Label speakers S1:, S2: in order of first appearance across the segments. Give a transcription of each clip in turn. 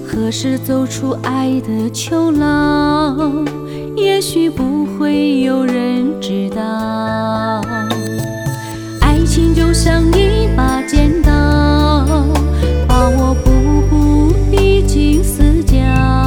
S1: 何时走出爱的囚牢？也许不会有人知道。爱情就像一把剪刀，把我步步逼进死角。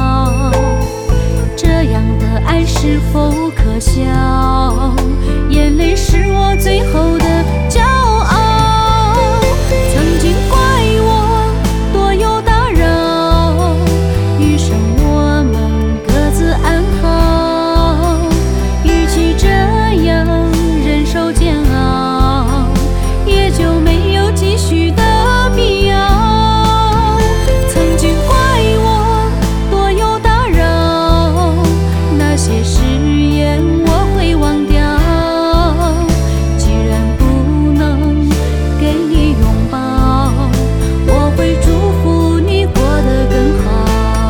S1: 这样的爱是否可笑？眼泪是我最后的骄傲。曾经怪我多有打扰，余生我们各自安好。与其这样忍受煎熬，也就没有继续的必要。曾经怪我多有打扰，那些誓言我会忘掉。既然不能给你拥抱，我会祝福你过得更好。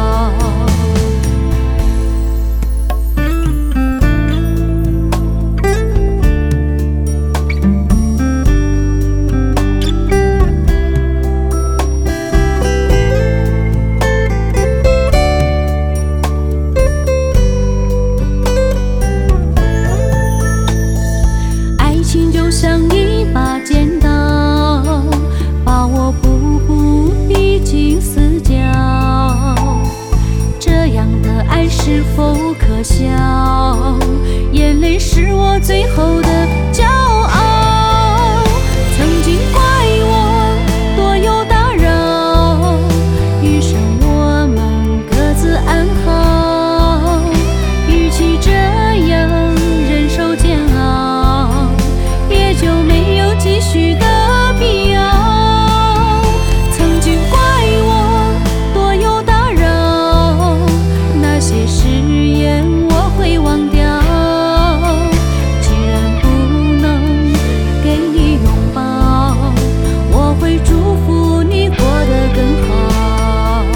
S1: 爱情就像一把剪刀，把我步步逼进死角。这样的爱是否可笑？眼泪是我最后的骄傲。曾经怪我多有打扰，余生我们各自安好。与其这样忍受煎熬，也就没有继续的必要。曾经怪我多有打扰，那些誓言我会忘掉。既然不能给你拥抱，我会祝福你过得更好。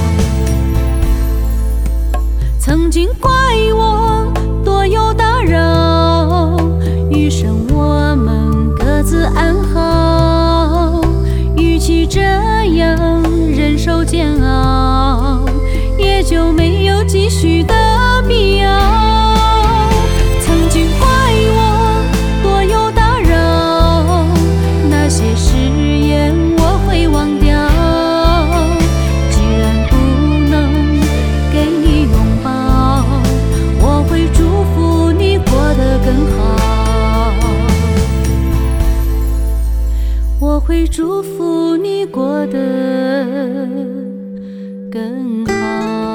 S1: 曾经怪我多有打扰，余生我们各自安好。与其这样忍受煎熬，也就没有继续的必要。曾经怪我多有打扰，那些誓言我会忘掉。既然不能给你拥抱，我会祝福你过得更好。我会祝福你过得更好。